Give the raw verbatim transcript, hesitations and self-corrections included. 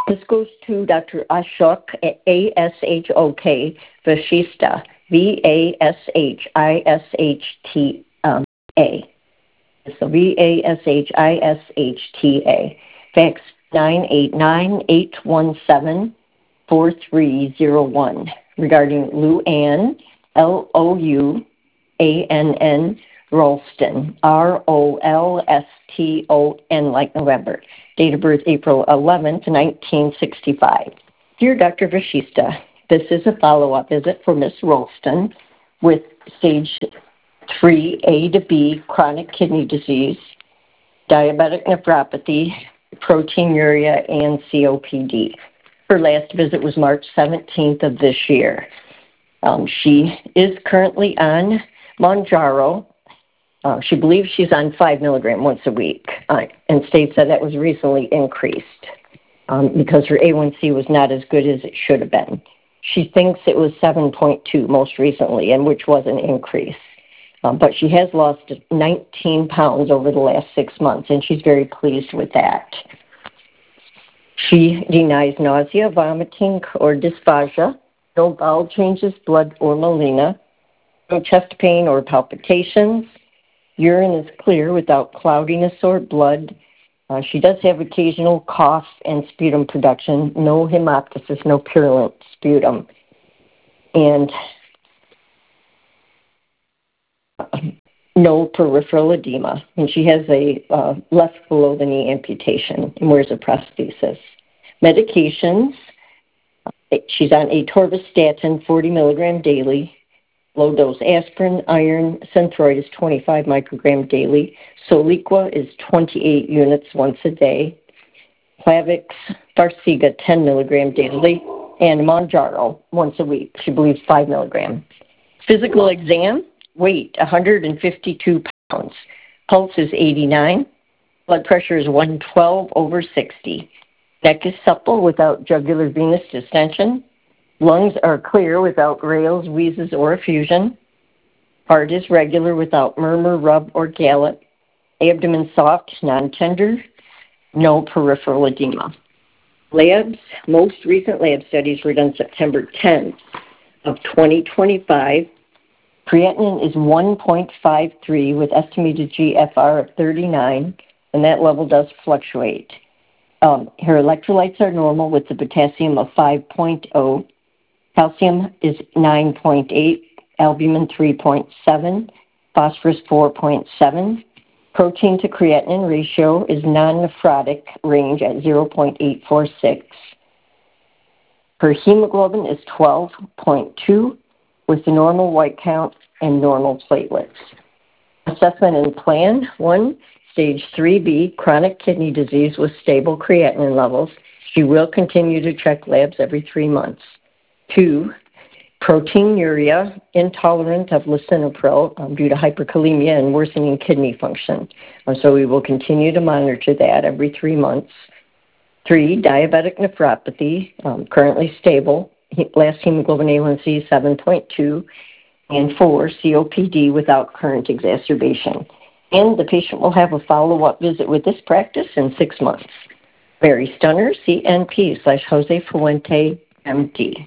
This goes to Doctor Ashok, A S H O K, Vashishta, V A S H I S H T A. So V A S H I S H T A. Fax nine eight nine, eight one seven, four three zero one regarding Lou Ann, L O U A N N, Rolston, R O L S T O N like November. Date of birth April eleventh, nineteen sixty-five. Dear Doctor Vashishta, this is a follow-up visit for Miss Rolston with stage three A to B chronic kidney disease, diabetic nephropathy, proteinuria, and C O P D. Her last visit was March seventeenth of this year. Um, she is currently on Mounjaro. Uh, she believes she's on five milligram once a week uh, and states that that was recently increased um, because her A one C was not as good as it should have been. She thinks it was seven point two most recently, and which was an increase. Um, but she has lost nineteen pounds over the last six months, and she's very pleased with that. She denies nausea, vomiting, or dysphagia, no bowel changes, blood or melena, no chest pain or palpitations. Urine is clear without cloudiness or blood. Uh, she does have occasional cough and sputum production, no hemoptysis, no purulent sputum. And uh, no peripheral edema. And she has a uh, left below the knee amputation and wears a prosthesis. Medications, she's on atorvastatin, forty milligram daily. Low dose aspirin, iron, Synthroid is twenty-five microgram daily. Soliqua is twenty-eight units once a day. Plavix, Farxiga, ten milligram daily. And Mounjaro once a week. She believes five milligram. Physical exam, weight one hundred fifty-two pounds. Pulse is eighty-nine. Blood pressure is one twelve over sixty. Neck is supple without jugular venous distension. Lungs are clear without rales, wheezes, or effusion. Heart is regular without murmur, rub, or gallop. Abdomen soft, non-tender. No peripheral edema. Labs, most recent lab studies were done September tenth of twenty twenty-five. Creatinine is one point five three with estimated G F R of thirty-nine, and that level does fluctuate. Um, her electrolytes are normal with the potassium of five point oh. Calcium is nine point eight, albumin three point seven, phosphorus four point seven. Protein to creatinine ratio is non-nephrotic range at zero point eight four six. Her hemoglobin is twelve point two with the normal white count and normal platelets. Assessment and plan. One, stage three B, chronic kidney disease with stable creatinine levels. She will continue to check labs every three months. Two, proteinuria, intolerant of lisinopril um, due to hyperkalemia and worsening kidney function. Um, so we will continue to monitor that every three months. Three, diabetic nephropathy, um, currently stable. He, last hemoglobin A one C seven point two. And four, C O P D without current exacerbation. And the patient will have a follow-up visit with this practice in six months. Mary Stunner, C N P slash Jose Fuente, M D.